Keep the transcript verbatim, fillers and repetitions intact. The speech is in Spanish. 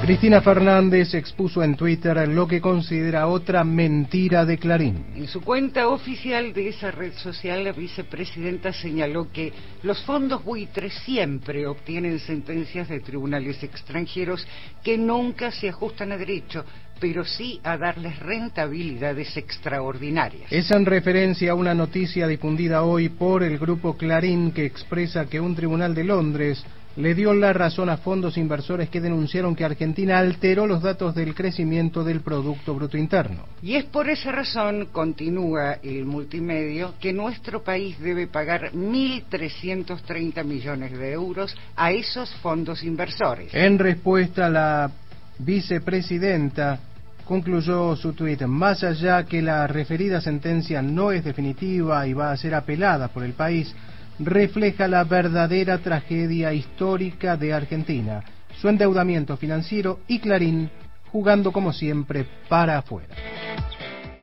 Cristina Fernández expuso en Twitter lo que considera otra mentira de Clarín. En su cuenta oficial de esa red social, la vicepresidenta señaló que los fondos buitres siempre obtienen sentencias de tribunales extranjeros que nunca se ajustan a derecho, pero sí a darles rentabilidades extraordinarias. Es en referencia a una noticia difundida hoy por el grupo Clarín que expresa que un tribunal de Londres le dio la razón a fondos inversores que denunciaron que Argentina alteró los datos del crecimiento del Producto Bruto Interno. Y es por esa razón, continúa el multimedio, que nuestro país debe pagar mil trescientos treinta millones de euros a esos fondos inversores. En respuesta, la vicepresidenta concluyó su tuit: más allá que la referida sentencia no es definitiva y va a ser apelada por el país, refleja la verdadera tragedia histórica de Argentina, su endeudamiento financiero y Clarín jugando como siempre para afuera.